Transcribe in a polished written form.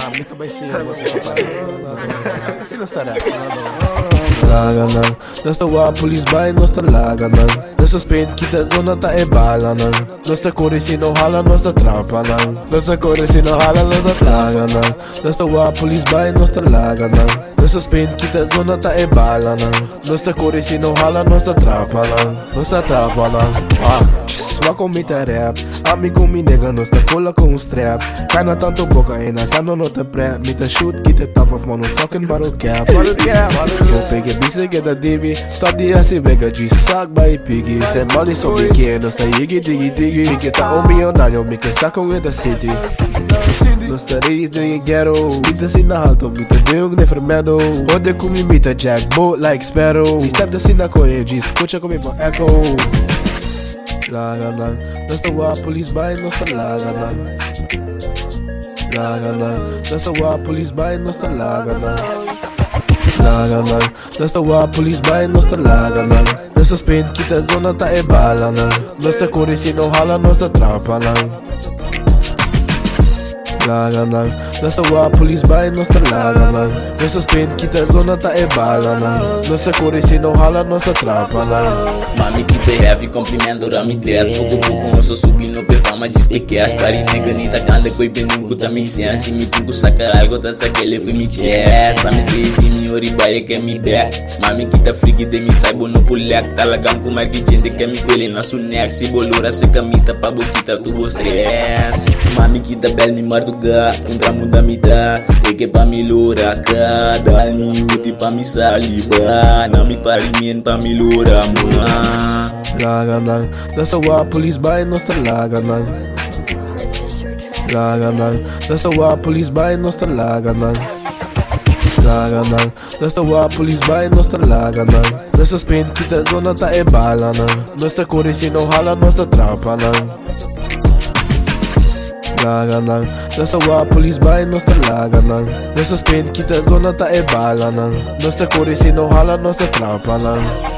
Dito ba siya mo sa kapal? Sino stará? Laganan, nasta wa police bay, nasta laganan. Nasta Spain kita zona ta e balanan. Nasta kore sinohala, nasta trapanan. Nasta kore sinohala, nasta laganan. Nasta wa police bay, nasta laganan. Nasta Spain kita zona ta e balanan. Nasta kore sinohala, nasta trapanan. Nasta trapanan. Swa com mita rap, amigo mi nega, nós tá cola com os trap. Cai na tanto boca e na sano não te prep. Mita shoot, get the top of mono fucking bottle cap. Eu peguei bice que da divi, stop de assim vega de sac by piggy. Tem money so pequeno, nós tá yigi digi digi. Mi que tá milionário, mi que saco da city. Nós tá reis de ghetto, mita assim na alto, mita deug de fermento. Ode com mi mita jack boat like sparrow. Step assim na coia, de escucha comigo echo. Laganan, nasta wa police bay, nasta laganan. Laganan, nasta wa police bay, nasta laganan. Laganan, nasta wa police bay, nasta laganan. Nasta Spain kita zona ta e balanan. Nasta kore sinohala, nasta trapanan. Laganan, nasta wa police bay, nasta laganan. Nasta Spain kita zona ta e balanan. Nasta kore sinohala, nasta trapanan. Mami kita heavy, complimento rami dress. Pouco pouco nós subindo pe fama diz que cash. Pari nega nita kanda koi peningu ta mi sense. Mi pingu saca algo ta sakele foi mi chest. Amis de mi ori baie que mi back. Mami kita freak de mi saibo no pulek. Talagang kumar ki gente que mi kwele na sunek. Si bolora se camita pa boquita tubo stress. Mami kita bel mi martuga, entramos da mida. E que pa mi lora ka. Dal mi uti pa mi saliba. Na mi pari mien pa mi lora ma. Laganan, nasta wa police bay, nasta laganan. Laganan, nasta wa police bay, nasta laganan. Laganan, nasta wa police bay, nasta laganan. Nasta Spain kita zona ta e balanan. Nasta kore sinohala, nasta trapanan. Laganan, nasta wa police bay, nasta laganan. Nasta Spain kita zona ta e balanan. Nasta kore sinohala, nasta trapanan.